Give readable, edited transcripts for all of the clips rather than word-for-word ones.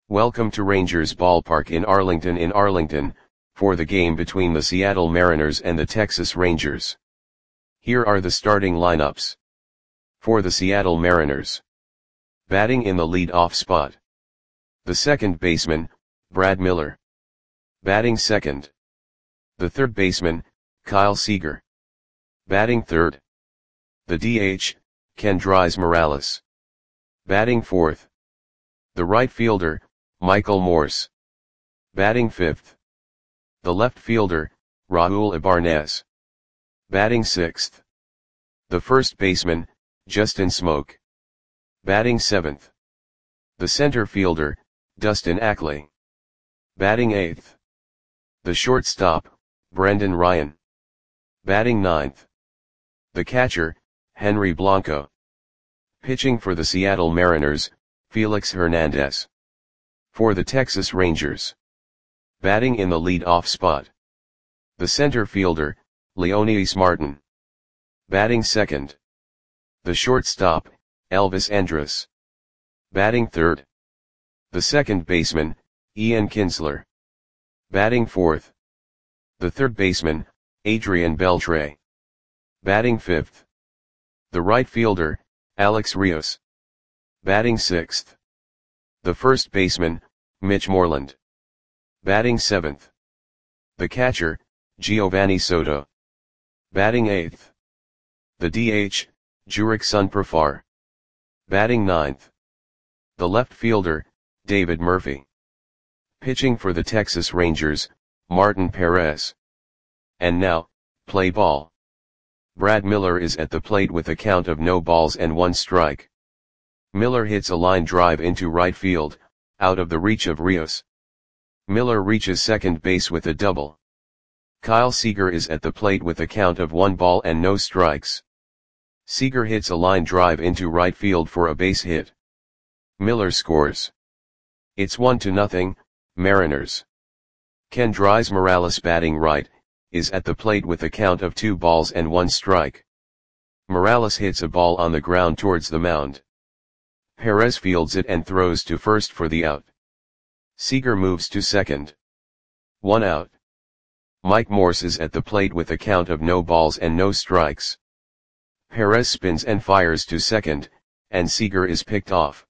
Welcome to Rangers Ballpark in Arlington, for the game between the Seattle Mariners and the Texas Rangers. Here are the starting lineups. For the Seattle Mariners. Batting in the lead-off spot. The second baseman, Brad Miller. Batting second. The third baseman, Kyle Seager. Batting third. The DH, Kendrys Morales. Batting fourth. The right fielder, Michael Morse. Batting fifth. The left fielder, Raul Ibanez. Batting sixth. The first baseman, Justin Smoak. Batting seventh. The center fielder, Dustin Ackley. Batting eighth. The shortstop, Brendan Ryan. Batting ninth. The catcher, Henry Blanco. Pitching for the Seattle Mariners, Felix Hernandez. For the Texas Rangers. Batting in the lead-off spot. The center fielder, Leonys Martin. Batting second. The shortstop, Elvis Andrus. Batting third. The second baseman, Ian Kinsler. Batting fourth. The third baseman, Adrian Beltre. Batting fifth. The right fielder, Alex Rios. Batting sixth. The first baseman, Mitch Moreland. Batting seventh. The catcher, Giovanni Soto. Batting eighth. The DH, Jurickson Profar. Batting ninth. The left fielder, David Murphy. Pitching for the Texas Rangers, Martin Perez. And now, play ball. Brad Miller is at the plate with a count of no balls and one strike. Miller hits a line drive into right field, out of the reach of Rios. Miller reaches second base with a double. Kyle Seager is at the plate with a count of 1 ball and no strikes. Seager hits a line drive into right field for a base hit. Miller scores. It's 1-0, Mariners. Kendrys Morales, batting right, is at the plate with a count of 2 balls and 1 strike. Morales hits a ball on the ground towards the mound. Perez fields it and throws to first for the out. Seager moves to second. 1 out. Mike Morse is at the plate with a count of no balls and no strikes. Perez spins and fires to second, and Seager is picked off.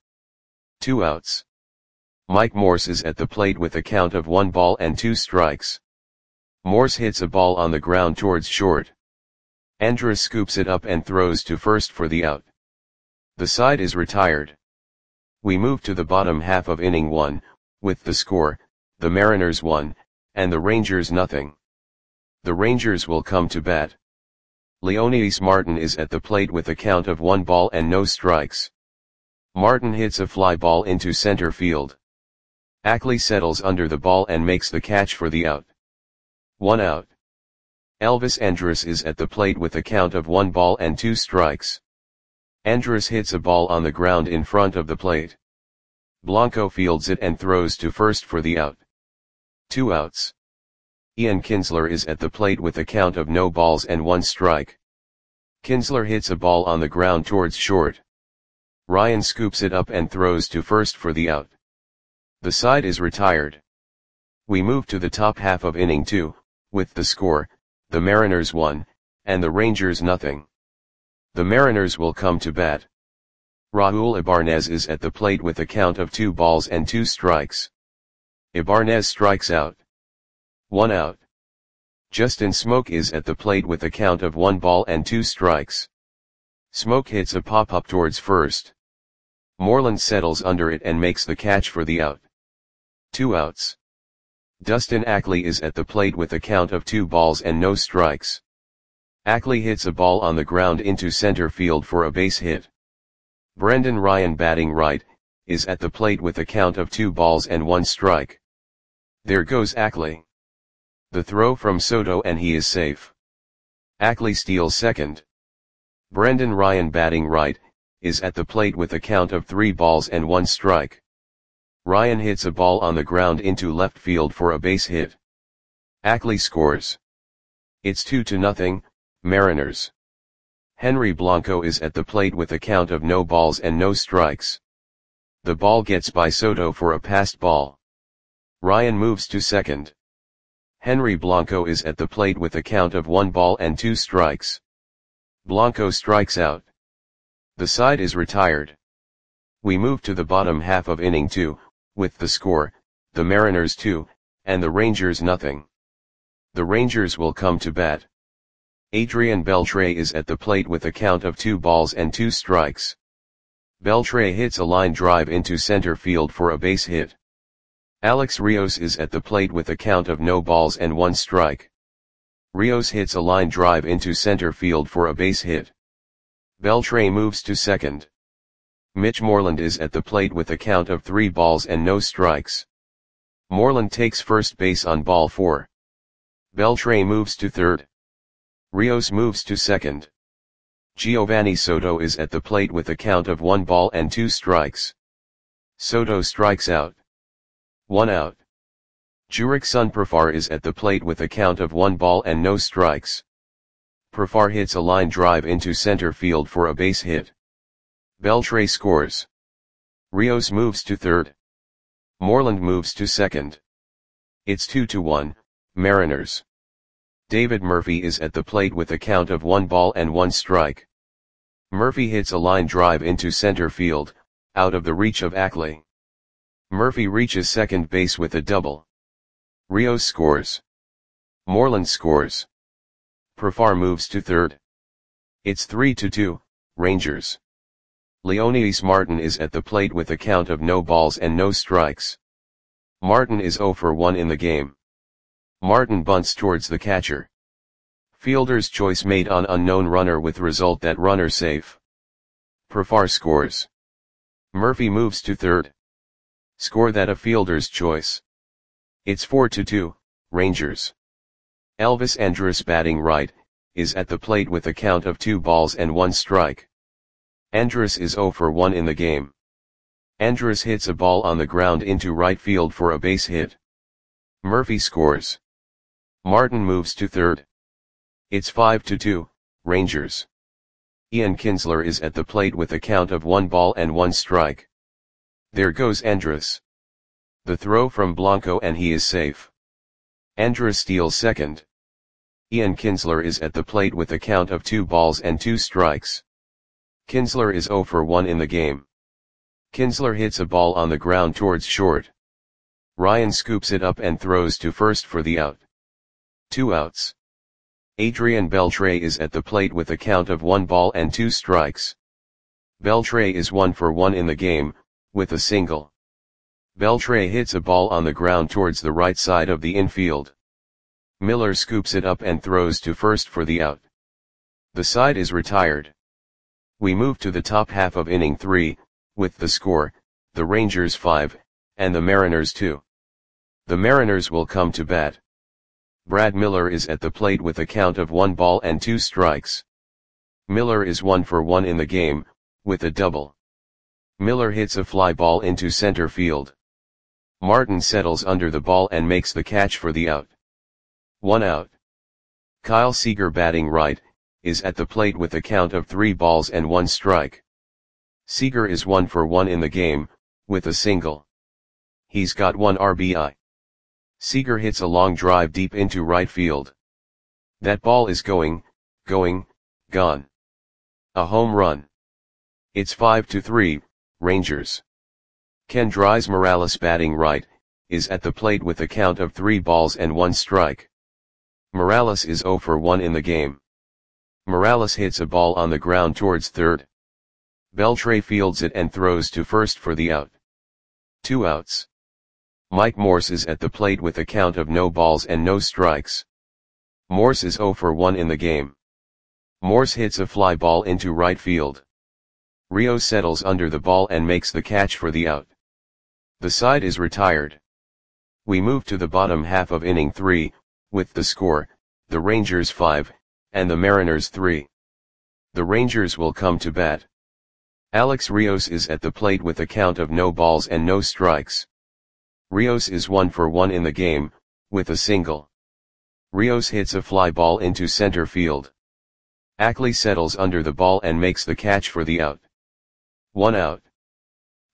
2 outs. Mike Morse is at the plate with a count of 1 ball and 2 strikes. Morse hits a ball on the ground towards short. Andrus scoops it up and throws to first for the out. The side is retired. We move to the bottom half of inning 1, with the score, the Mariners 1, and the Rangers 0. The Rangers will come to bat. Leonys Martin is at the plate with a count of 1 ball and no strikes. Martin hits a fly ball into center field. Ackley settles under the ball and makes the catch for the out. 1 out. Elvis Andrus is at the plate with a count of 1 ball and 2 strikes. Andrus hits a ball on the ground in front of the plate. Blanco fields it and throws to first for the out. 2 outs. Ian Kinsler is at the plate with a count of no balls and 1 strike. Kinsler hits a ball on the ground towards short. Ryan scoops it up and throws to first for the out. The side is retired. We move to the top half of inning 2, with the score, the Mariners 1, and the Rangers 0. The Mariners will come to bat. Raul Ibanez is at the plate with a count of 2 balls and 2 strikes. Ibanez strikes out. 1 out. Justin Smoak is at the plate with a count of 1 ball and 2 strikes. Smoak hits a pop-up towards first. Moreland settles under it and makes the catch for the out. 2 outs. Dustin Ackley is at the plate with a count of 2 balls and no strikes. Ackley hits a ball on the ground into center field for a base hit. Brendan Ryan, batting right, is at the plate with a count of 2 balls and 1 strike. There goes Ackley. The throw from Soto and he is safe. Ackley steals second. Brendan Ryan, batting right, is at the plate with a count of 3 balls and 1 strike. Ryan hits a ball on the ground into left field for a base hit. Ackley scores. It's 2-0, Mariners. Henry Blanco is at the plate with a count of no balls and no strikes. The ball gets by Soto for a passed ball. Ryan moves to second. Henry Blanco is at the plate with a count of 1 ball and 2 strikes. Blanco strikes out. The side is retired. We move to the bottom half of inning 2, with the score, the Mariners 2, and the Rangers nothing. The Rangers will come to bat. Adrian Beltre is at the plate with a count of 2 balls and 2 strikes. Beltre hits a line drive into center field for a base hit. Alex Rios is at the plate with a count of no balls and 1 strike. Rios hits a line drive into center field for a base hit. Beltre moves to second. Mitch Moreland is at the plate with a count of 3 balls and no strikes. Moreland takes first base on ball 4. Beltre moves to third. Rios moves to second. Giovanni Soto is at the plate with a count of 1 ball and 2 strikes. Soto strikes out. 1 out. Jurickson Profar is at the plate with a count of 1 ball and no strikes. Profar hits a line drive into center field for a base hit. Beltre scores. Rios moves to third. Moreland moves to second. It's 2-1, Mariners. David Murphy is at the plate with a count of 1 ball and 1 strike. Murphy hits a line drive into center field, out of the reach of Ackley. Murphy reaches second base with a double. Rios scores. Moreland scores. Profar moves to third. It's 3-2, Rangers. Leonidas Martin is at the plate with a count of no balls and no strikes. Martin is 0 for 1 in the game. Martin bunts towards the catcher. Fielder's choice made on unknown runner with result that runner safe. Profar scores. Murphy moves to third. Score that a fielder's choice. It's 4-2, Rangers. Elvis Andrus batting right, is at the plate with a count of 2 balls and 1 strike. Andrus is 0 for 1 in the game. Andrus hits a ball on the ground into right field for a base hit. Murphy scores. Martin moves to third. It's 5-2, Rangers. Ian Kinsler is at the plate with a count of 1 ball and 1 strike. There goes Andrus. The throw from Blanco and he is safe. Andrus steals second. Ian Kinsler is at the plate with a count of 2 balls and 2 strikes. Kinsler is 0 for 1 in the game. Kinsler hits a ball on the ground towards short. Ryan scoops it up and throws to first for the out. 2 outs. Adrian Beltre is at the plate with a count of 1 ball and 2 strikes. Beltre is 1 for 1 in the game, with a single. Beltre hits a ball on the ground towards the right side of the infield. Miller scoops it up and throws to first for the out. The side is retired. We move to the top half of inning 3, with the score, the Rangers 5, and the Mariners 2. The Mariners will come to bat. Brad Miller is at the plate with a count of 1 ball and 2 strikes. Miller is 1 for 1 in the game, with a double. Miller hits a fly ball into center field. Martin settles under the ball and makes the catch for the out. 1 out. Kyle Seager batting right, is at the plate with a count of 3 balls and 1 strike. Seager is 1 for 1 in the game, with a single. He's got 1 RBI. Seager hits a long drive deep into right field. That ball is going, gone. A home run. It's 5-3, Rangers. Kendrys Morales batting right, is at the plate with a count of 3 balls and 1 strike. Morales is 0 for 1 in the game. Morales hits a ball on the ground towards third. Beltre fields it and throws to first for the out. 2 outs. Mike Morse is at the plate with a count of no balls and no strikes. Morse is 0 for 1 in the game. Morse hits a fly ball into right field. Rios settles under the ball and makes the catch for the out. The side is retired. We move to the bottom half of inning 3, with the score, the Rangers 5, and the Mariners 3. The Rangers will come to bat. Alex Rios is at the plate with a count of no balls and no strikes. Rios is 1 for 1 in the game, with a single. Rios hits a fly ball into center field. Ackley settles under the ball and makes the catch for the out. 1 out.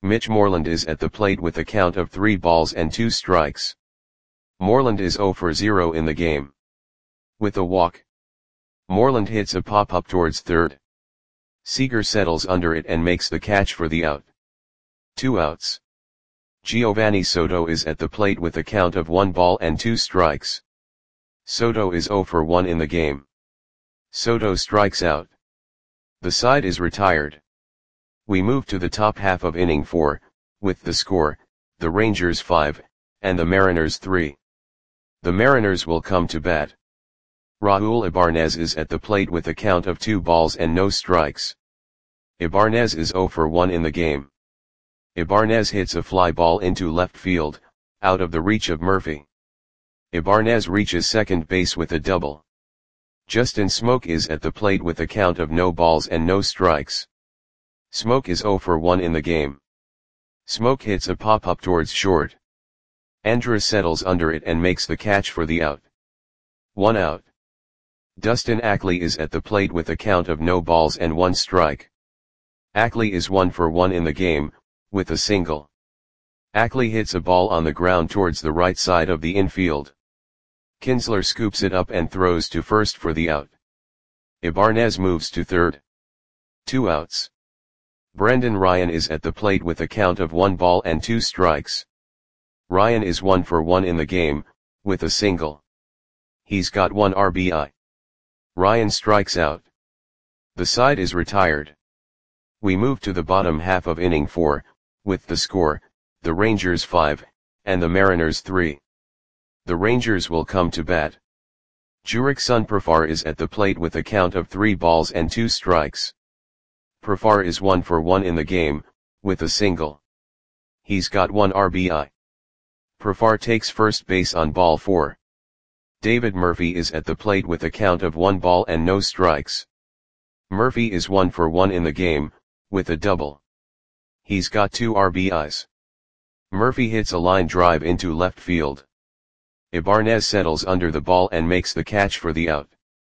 Mitch Moreland is at the plate with a count of 3 balls and 2 strikes. Moreland is 0 for 0 in the game. With a walk, Moreland hits a pop-up towards third. Seager settles under it and makes the catch for the out. 2 outs. Giovanni Soto is at the plate with a count of 1 ball and 2 strikes. Soto is 0 for 1 in the game. Soto strikes out. The side is retired. We move to the top half of inning 4, with the score, the Rangers 5, and the Mariners 3. The Mariners will come to bat. Raul Ibanez is at the plate with a count of 2 balls and no strikes. Ibanez is 0 for 1 in the game. Ibanez hits a fly ball into left field, out of the reach of Murphy. Ibanez reaches second base with a double. Justin Smoke is at the plate with a count of no balls and no strikes. Smoke is 0 for 1 in the game. Smoke hits a pop-up towards short. Andrus settles under it and makes the catch for the out. 1 out. Dustin Ackley is at the plate with a count of no balls and 1 strike. Ackley is 1 for 1 in the game, with a single. Ackley hits a ball on the ground towards the right side of the infield. Kinsler scoops it up and throws to first for the out. Ibanez moves to third. 2 outs. Brendan Ryan is at the plate with a count of 1 ball and 2 strikes. Ryan is 1 for 1 in the game, with a single. He's got 1 RBI. Ryan strikes out. The side is retired. We move to the bottom half of inning 4, with the score, the Rangers 5, and the Mariners 3. The Rangers will come to bat. Jurickson Profar is at the plate with a count of 3 balls and 2 strikes. Profar is 1 for 1 in the game, with a single. He's got 1 RBI. Profar takes first base on ball 4. David Murphy is at the plate with a count of 1 ball and no strikes. Murphy is 1 for 1 in the game, with a double. He's got 2 RBIs. Murphy hits a line drive into left field. Ibanez settles under the ball and makes the catch for the out.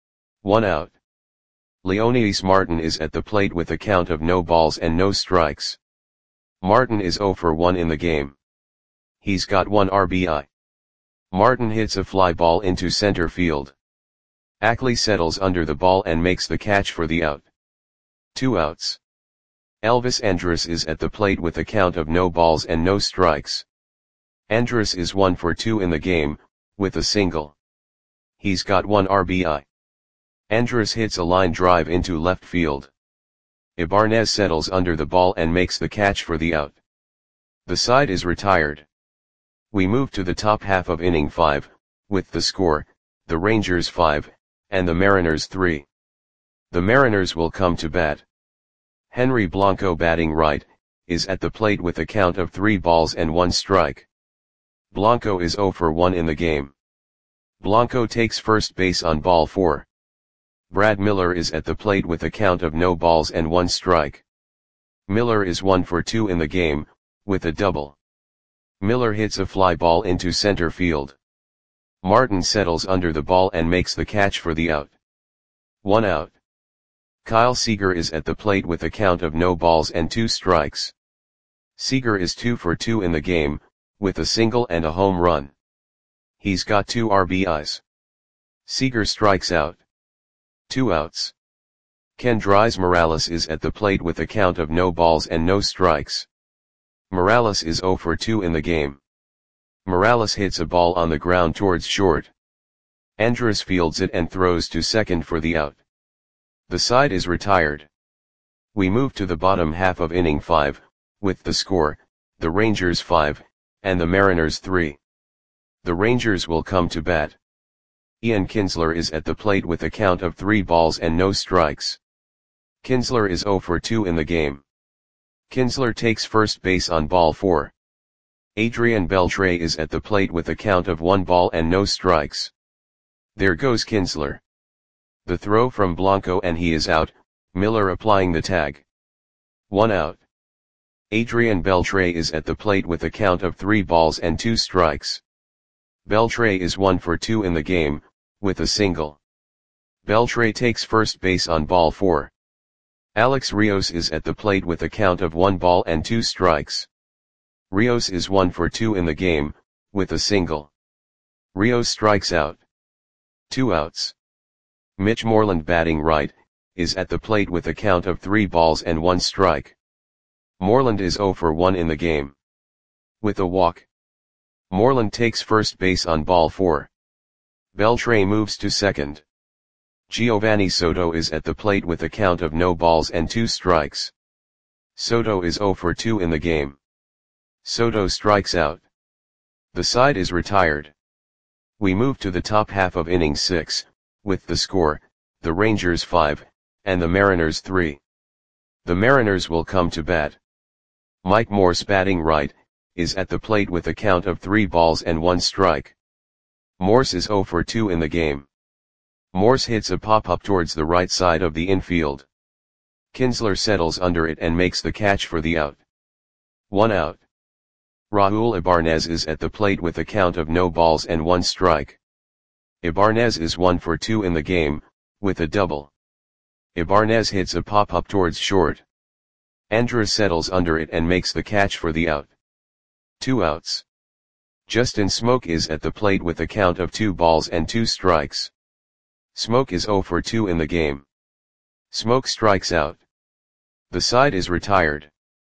1 out. Leonidas Martin is at the plate with a count of no balls and no strikes. Martin is 0 for 1 in the game. He's got 1 RBI. Martin hits a fly ball into center field. Ackley settles under the ball and makes the catch for the out. 2 outs. Elvis Andrus is at the plate with a count of no balls and no strikes. Andrus is 1 for 2 in the game, with a single. He's got 1 RBI. Andrus hits a line drive into left field. Ibanez settles under the ball and makes the catch for the out. The side is retired. We move to the top half of inning 5, with the score, the Rangers 5, and the Mariners 3. The Mariners will come to bat. Henry Blanco, batting right, is at the plate with a count of 3 balls and 1 strike. Blanco is 0 for 1 in the game. Blanco takes first base on ball 4. Brad Miller is at the plate with a count of no balls and 1 strike. Miller is 1 for 2 in the game, with a double. Miller hits a fly ball into center field. Martin settles under the ball and makes the catch for the out. 1 out. Kyle Seager is at the plate with a count of no balls and 2 strikes. Seager is 2 for 2 in the game, with a single and a home run. He's got 2 RBIs. Seager strikes out. 2 outs. Kendrys Morales is at the plate with a count of no balls and no strikes. Morales is 0 for 2 in the game. Morales hits a ball on the ground towards short. Andrus fields it and throws to second for the out. The side is retired. We move to the bottom half of inning 5, with the score, the Rangers 5, and the Mariners 3. The Rangers will come to bat. Ian Kinsler is at the plate with a count of 3 balls and no strikes. Kinsler is 0 for 2 in the game. Kinsler takes first base on ball 4. Adrian Beltre is at the plate with a count of 1 ball and no strikes. There goes Kinsler. The throw from Blanco and he is out, Miller applying the tag. 1 out. Adrian Beltre is at the plate with a count of 3 balls and 2 strikes. Beltre is 1 for 2 in the game, with a single. Beltre takes first base on ball 4. Alex Rios is at the plate with a count of 1 ball and 2 strikes. Rios is 1 for 2 in the game, with a single. Rios strikes out. 2 outs. Mitch Moreland, batting right, is at the plate with a count of 3 balls and 1 strike. Moreland is 0 for 1 in the game. With a walk. Moreland takes first base on ball 4. Beltre moves to second. Giovanni Soto is at the plate with a count of no balls and 2 strikes. Soto is 0 for 2 in the game. Soto strikes out. The side is retired. We move to the top half of inning 6, with the score, the Rangers 5, and the Mariners 3. The Mariners will come to bat. Mike Morse, batting right, is at the plate with a count of 3 balls and 1 strike. Morse is 0 for 2 in the game. Morse hits a pop-up towards the right side of the infield. Kinsler settles under it and makes the catch for the out. 1 out. Raul Ibanez is at the plate with a count of no balls and 1 strike. Ibanez is 1 for 2 in the game, with a double. Ibanez hits a pop-up towards short. Andrus settles under it and makes the catch for the out. 2 outs. Justin Smoke is at the plate with a count of 2 balls and 2 strikes. Smoke is 0 for 2 in the game. Smoke strikes out. The side is retired.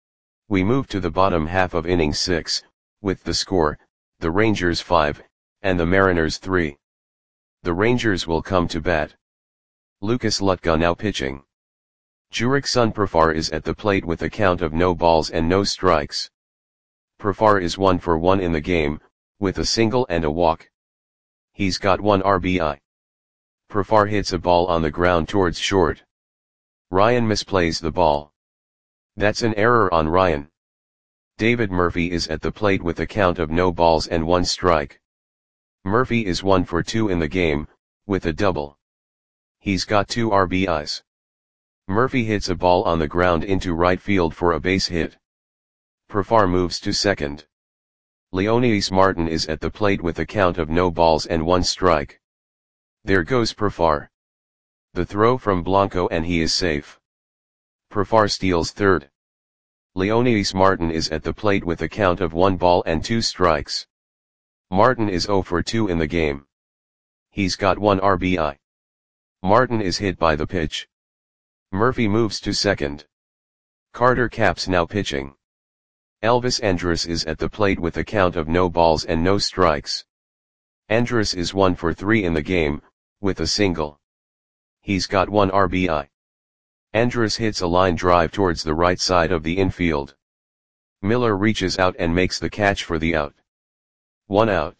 We move to the bottom half of inning 6, with the score, the Rangers 5, and the Mariners 3. The Rangers will come to bat. Lucas Lutka now pitching. Jurickson Profar is at the plate with a count of no balls and no strikes. Profar is 1 for 1 in the game, with a single and a walk. He's got 1 RBI. Profar hits a ball on the ground towards short. Ryan misplays the ball. That's an error on Ryan. David Murphy is at the plate with a count of no balls and 1 strike. Murphy is 1 for 2 in the game, with a double. He's got 2 RBIs. Murphy hits a ball on the ground into right field for a base hit. Profar moves to second. Leonidas Martin is at the plate with a count of no balls and 1 strike. There goes Profar. The throw from Blanco and he is safe. Profar steals third. Leonidas Martin is at the plate with a count of 1 ball and 2 strikes. Martin is 0 for 2 in the game. He's got 1 RBI. Martin is hit by the pitch. Murphy moves to second. Carter Capps now pitching. Elvis Andrus is at the plate with a count of no balls and no strikes. Andrus is 1 for 3 in the game, with a single. He's got 1 RBI. Andrus hits a line drive towards the right side of the infield. Miller reaches out and makes the catch for the out. 1 out.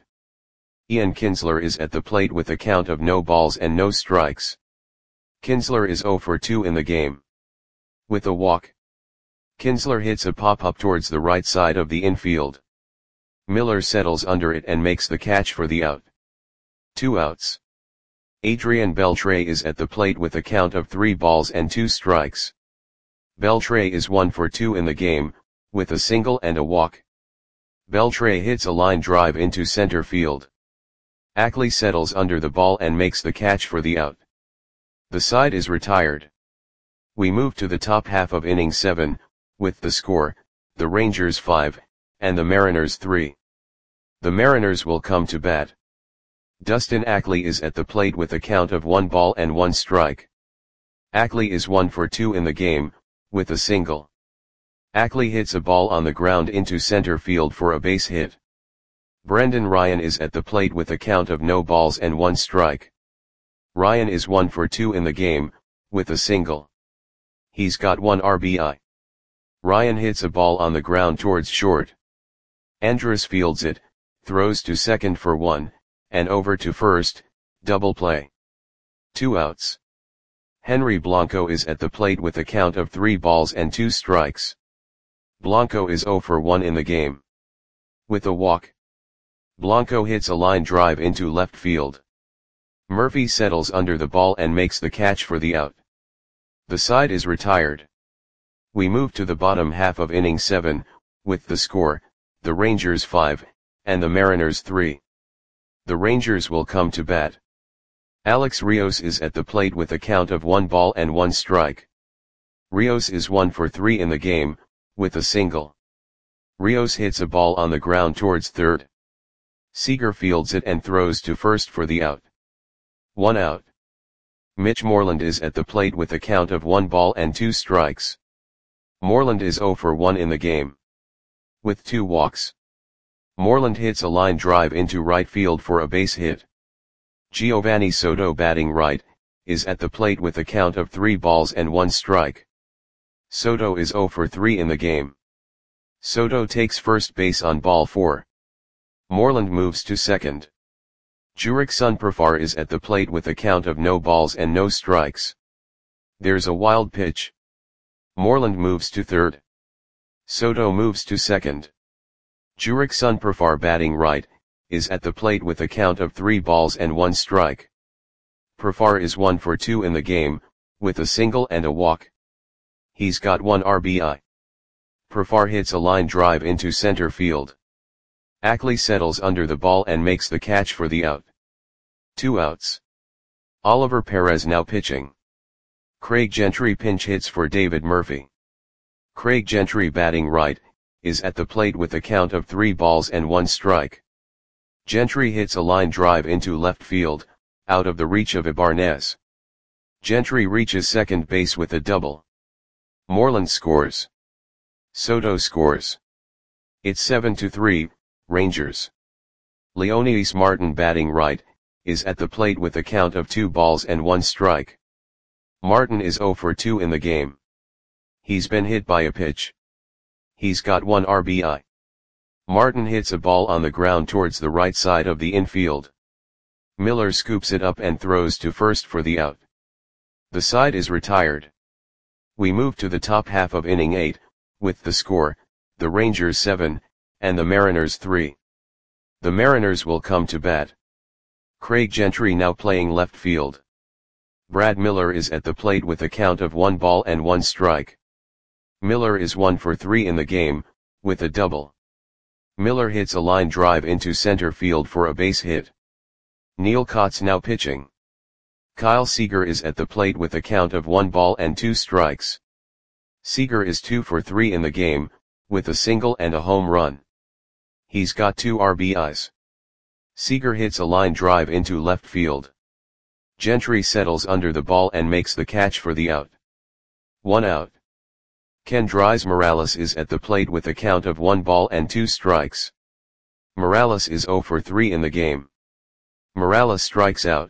Ian Kinsler is at the plate with a count of no balls and no strikes. Kinsler is 0 for 2 in the game. With a walk. Kinsler hits a pop-up towards the right side of the infield. Miller settles under it and makes the catch for the out. 2 outs. Adrian Beltre is at the plate with a count of 3 balls and 2 strikes. Beltre is 1 for 2 in the game, with a single and a walk. Beltre hits a line drive into center field. Ackley settles under the ball and makes the catch for the out. The side is retired. We move to the top half of inning 7, with the score, the Rangers 5, and the Mariners 3. The Mariners will come to bat. Dustin Ackley is at the plate with a count of 1 ball and 1 strike. Ackley is 1 for 2 in the game, with a single. Ackley hits a ball on the ground into center field for a base hit. Brendan Ryan is at the plate with a count of no balls and 1 strike. Ryan is 1 for 2 in the game, with a single. He's got 1 RBI. Ryan hits a ball on the ground towards short. Andrus fields it, throws to second for 1, and over to first, double play. 2 outs. Henry Blanco is at the plate with a count of 3 balls and 2 strikes. Blanco is 0 for 1 in the game. With a walk. Blanco hits a line drive into left field. Murphy settles under the ball and makes the catch for the out. The side is retired. We move to the bottom half of inning 7, with the score, the Rangers 5, and the Mariners 3. The Rangers will come to bat. Alex Rios is at the plate with a count of 1 ball and 1 strike. Rios is 1 for 3 in the game, with a single. Rios hits a ball on the ground towards third. Seager fields it and throws to first for the out. 1 out. Mitch Moreland is at the plate with a count of 1 ball and 2 strikes. Moreland is 0 for 1 in the game, with 2 walks. Moreland hits a line drive into right field for a base hit. Giovanni Soto, batting right, is at the plate with a count of 3 balls and 1 strike. Soto is 0 for 3 in the game. Soto takes first base on ball 4. Moreland moves to second. Jurickson Profar is at the plate with a count of no balls and no strikes. There's a wild pitch. Moreland moves to third. Soto moves to second. Jurickson Profar, batting right, is at the plate with a count of 3 balls and 1 strike. Profar is 1 for 2 in the game, with a single and a walk. He's got 1 RBI. Profar hits a line drive into center field. Ackley settles under the ball and makes the catch for the out. 2 outs. Oliver Perez now pitching. Craig Gentry pinch hits for David Murphy. Craig Gentry, batting right, is at the plate with a count of 3 balls and 1 strike. Gentry hits a line drive into left field, out of the reach of Ibanez. Gentry reaches second base with a double. Moreland scores. Soto scores. It's 7-3, Rangers. Leonidas Martin, batting right, is at the plate with a count of 2 balls and 1 strike. Martin is 0 for 2 in the game. He's been hit by a pitch. He's got 1 RBI. Martin hits a ball on the ground towards the right side of the infield. Miller scoops it up and throws to first for the out. The side is retired. We move to the top half of inning 8, with the score, the Rangers 7, and the Mariners 3. The Mariners will come to bat. Craig Gentry now playing left field. Brad Miller is at the plate with a count of 1 ball and 1 strike. Miller is 1 for 3 in the game, with a double. Miller hits a line drive into center field for a base hit. Neil Kotz now pitching. Kyle Seager is at the plate with a count of 1 ball and 2 strikes. Seager is 2 for 3 in the game, with a single and a home run. He's got 2 RBIs. Seager hits a line drive into left field. Gentry settles under the ball and makes the catch for the out. 1 out. Kendrys Morales is at the plate with a count of 1 ball and 2 strikes. Morales is 0 for 3 in the game. Morales strikes out.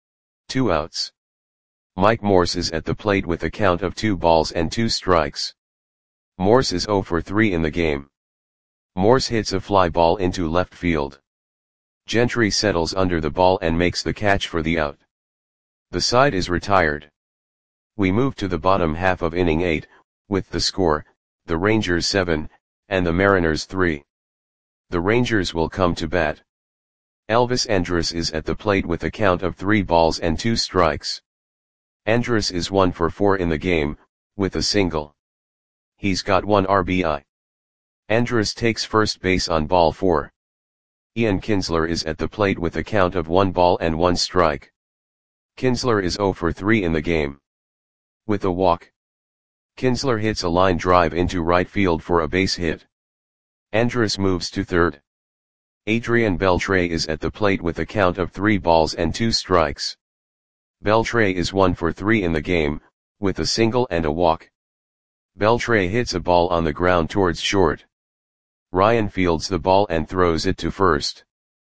2 outs. Mike Morse is at the plate with a count of 2 balls and 2 strikes. Morse is 0 for 3 in the game. Morse hits a fly ball into left field. Gentry settles under the ball and makes the catch for the out. The side is retired. We move to the bottom half of inning 8, with the score, the Rangers 7, and the Mariners 3. The Rangers will come to bat. Elvis Andrus is at the plate with a count of 3 balls and 2 strikes. Andrus is 1 for 4 in the game, with a single. He's got 1 RBI. Andrus takes first base on ball 4. Ian Kinsler is at the plate with a count of 1 ball and 1 strike. Kinsler is 0 for 3 in the game, with a walk. Kinsler hits a line drive into right field for a base hit. Andrus moves to third. Adrian Beltre is at the plate with a count of 3 balls and 2 strikes. Beltre is 1 for 3 in the game, with a single and a walk. Beltre hits a ball on the ground towards short. Ryan fields the ball and throws it to first.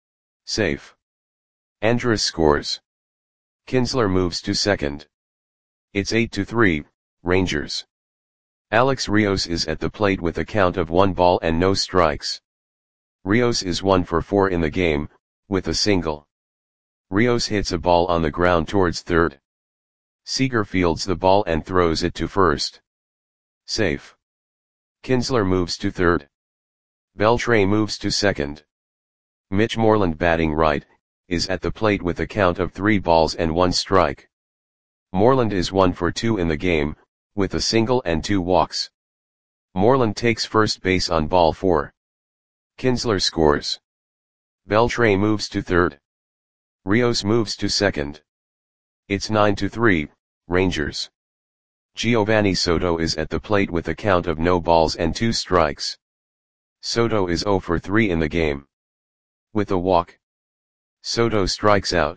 Safe. Andrus scores. Kinsler moves to second. It's 8-3, Rangers. Alex Rios is at the plate with a count of 1 ball and no strikes. Rios is 1 for 4 in the game, with a single. Rios hits a ball on the ground towards third. Seager fields the ball and throws it to first. Safe. Kinsler moves to third. Beltre moves to second. Mitch Moreland, batting right, is at the plate with a count of 3 balls and 1 strike. Moreland is 1 for 2 in the game, with a single and 2 walks. Moreland takes first base on ball 4. Kinsler scores. Beltre moves to third. Rios moves to second. It's 9-3, Rangers. Giovanni Soto is at the plate with a count of no balls and 2 strikes. Soto is 0 for 3 in the game. With a walk, Soto strikes out.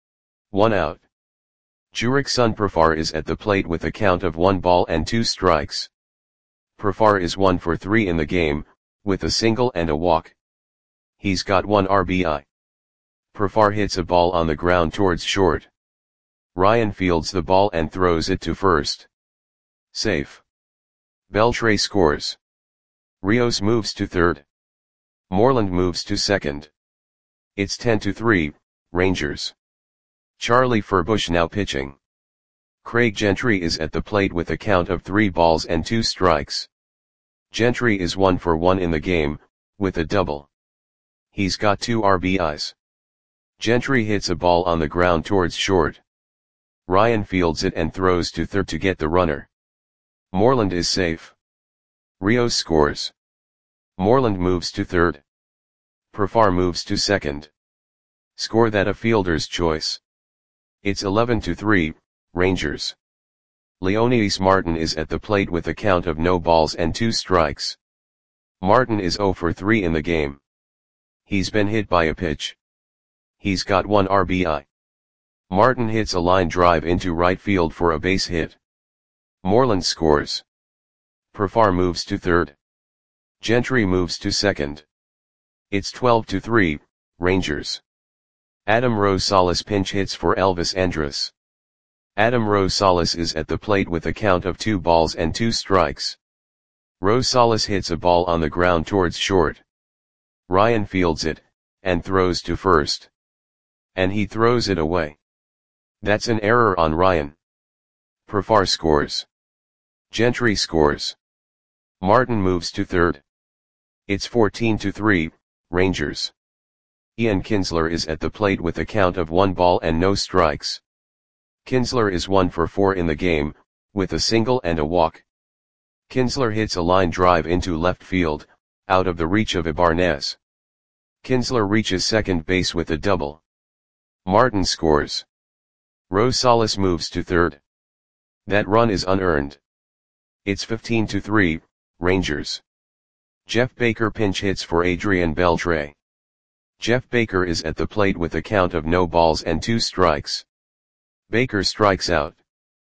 1 out. Jurickson Profar is at the plate with a count of 1 ball and 2 strikes. Profar is 1 for 3 in the game, with a single and a walk. He's got 1 RBI. Profar hits a ball on the ground towards short. Ryan fields the ball and throws it to first. Safe. Beltre scores. Rios moves to third. Moreland moves to second. It's 10-3, Rangers. Charlie Furbush now pitching. Craig Gentry is at the plate with a count of 3 balls and 2 strikes. Gentry is 1 for 1 in the game, with a double. He's got 2 RBIs. Gentry hits a ball on the ground towards short. Ryan fields it and throws to third to get the runner. Moreland is safe. Rios scores. Moreland moves to third. Profar moves to second. Score that a fielder's choice. It's 11-3, Rangers. Leonidas Martin is at the plate with a count of no balls and 2 strikes. Martin is 0 for 3 in the game. He's been hit by a pitch. He's got 1 RBI. Martin hits a line drive into right field for a base hit. Moreland scores. Profar moves to third. Gentry moves to second. It's 12-3, Rangers. Adam Rosales pinch hits for Elvis Andrus. Adam Rosales is at the plate with a count of 2 balls and 2 strikes. Rosales hits a ball on the ground towards short. Ryan fields it, and throws to first. And he throws it away. That's an error on Ryan. Profar scores. Gentry scores. Martin moves to third. It's 14-3, Rangers. Ian Kinsler is at the plate with a count of 1 ball and no strikes. Kinsler is 1 for 4 in the game, with a single and a walk. Kinsler hits a line drive into left field, out of the reach of Ibanez. Kinsler reaches second base with a double. Martin scores. Rosales moves to third. That run is unearned. It's 15-3, Rangers. Jeff Baker pinch hits for Adrian Beltre. Jeff Baker is at the plate with a count of no balls and 2 strikes. Baker strikes out.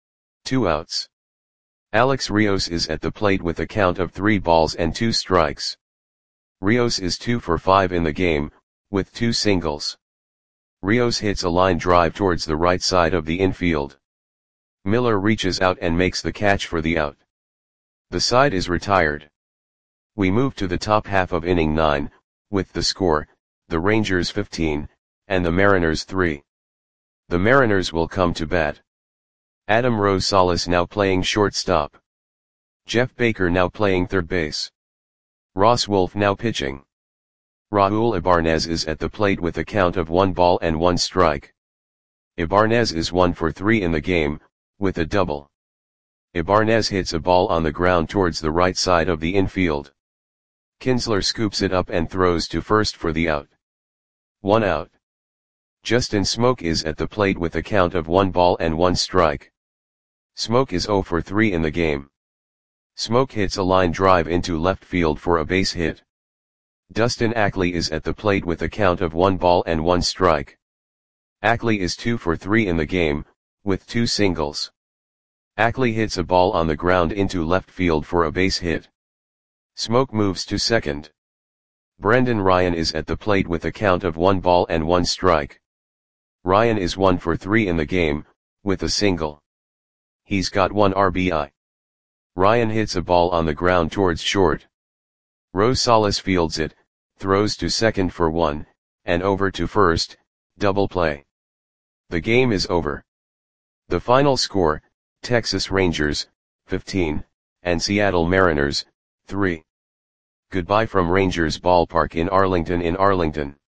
2 outs. Alex Rios is at the plate with a count of 3 balls and 2 strikes. Rios is 2 for 5 in the game, with 2 singles. Rios hits a line drive towards the right side of the infield. Miller reaches out and makes the catch for the out. The side is retired. We move to the top half of inning 9, with the score, the Rangers 15, and the Mariners 3. The Mariners will come to bat. Adam Rosales now playing shortstop. Jeff Baker now playing third base. Ross Wolf now pitching. Raul Ibanez is at the plate with a count of 1 ball and 1 strike. Ibanez is 1 for 3 in the game, with a double. Ibanez hits a ball on the ground towards the right side of the infield. Kinsler scoops it up and throws to first for the out. 1 out. Justin Smoke is at the plate with a count of 1 ball and 1 strike. Smoke is 0 for 3 in the game. Smoke hits a line drive into left field for a base hit. Dustin Ackley is at the plate with a count of 1 ball and 1 strike. Ackley is 2 for 3 in the game, with 2 singles. Ackley hits a ball on the ground into left field for a base hit. Smoke moves to second. Brendan Ryan is at the plate with a count of 1 ball and 1 strike. Ryan is 1 for 3 in the game, with a single. He's got 1 RBI. Ryan hits a ball on the ground towards short. Rosales fields it, throws to second for 1, and over to first, double play. The game is over. The final score, Texas Rangers, 15, and Seattle Mariners, 3. Goodbye from Rangers Ballpark in Arlington.